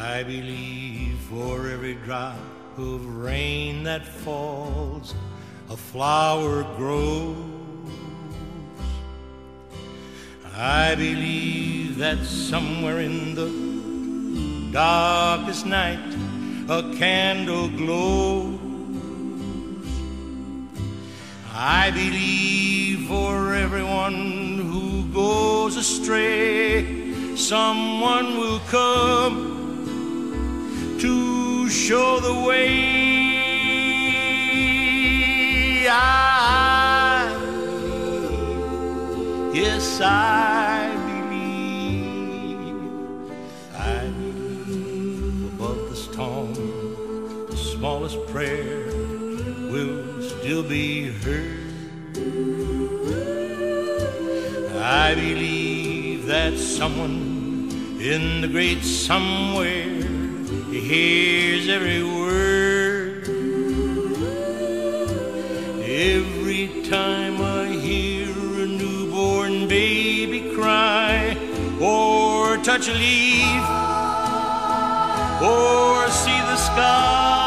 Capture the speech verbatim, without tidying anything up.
I believe for every drop of rain that falls, a flower grows. I believe that somewhere in the darkest night a candle glows. I believe for everyone who goes astray, someone will come to show the way. I believe, yes, I believe. I believe above the storm, the smallest prayer will still be heard. I believe that someone in the great somewhere hears every word. Every time I hear a newborn baby cry, or touch a leaf, or see the sky,